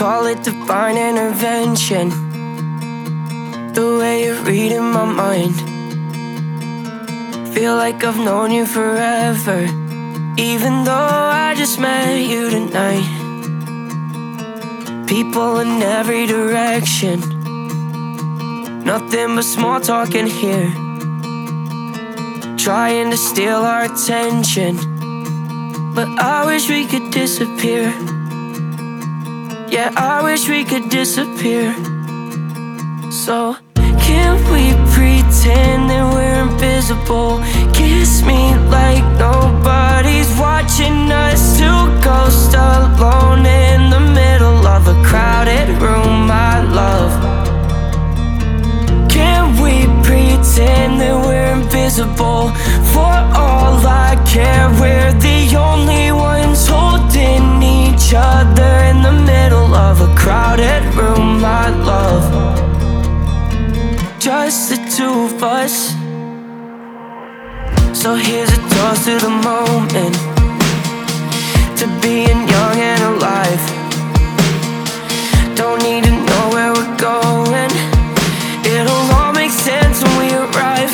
call it divine intervention, the way you're reading my mind. Feel like I've known you forever, even though I just met you tonight. People in every direction, nothing but small talk in here, trying to steal our attention. But I wish we could disappear. Yeah, I wish we could disappear. So can we pretend that we're invisible? Kiss me like nobody's watching us, two ghosts alone in the middle of a crowded room, my love. Can we pretend that we're invisible? For all I care, we're the only ones holding each other in the middle of a crowded room, my love. Just the two of us. So here's a toast to the moment, to being young and alive. Don't need to know where we're going, it'll all make sense when we arrive.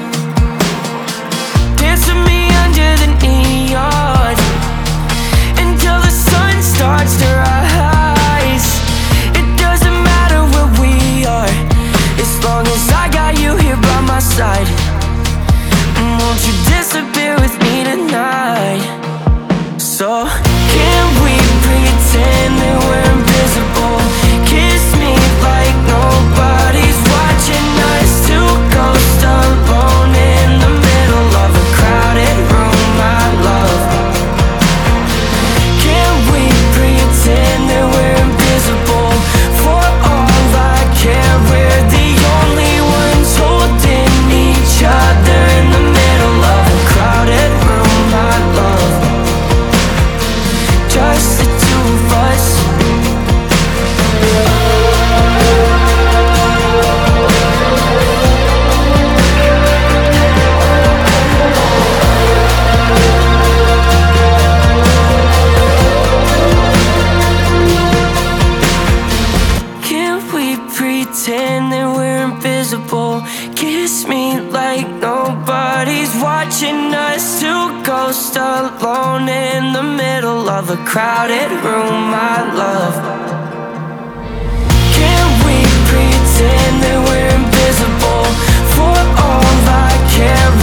Dance with me under the neon until the sun starts to rise. It doesn't matter where we are, as long as I got you here by my side. Won't you disappear with me tonight? So can we pretend that we're invisible? Kiss me like nobody's watching us, two ghosts alone in the middle of a crowded room, my love. Can we pretend that we're invisible? For all I care, we're the only ones holding each other in the middle of a crowded room, my love. Just the two of us. Can we pretend that we're invisible? Kiss me like nobody's watching us, two ghosts alone in the middle of a crowded room, my love. Can we pretend that we're invisible? For all I care,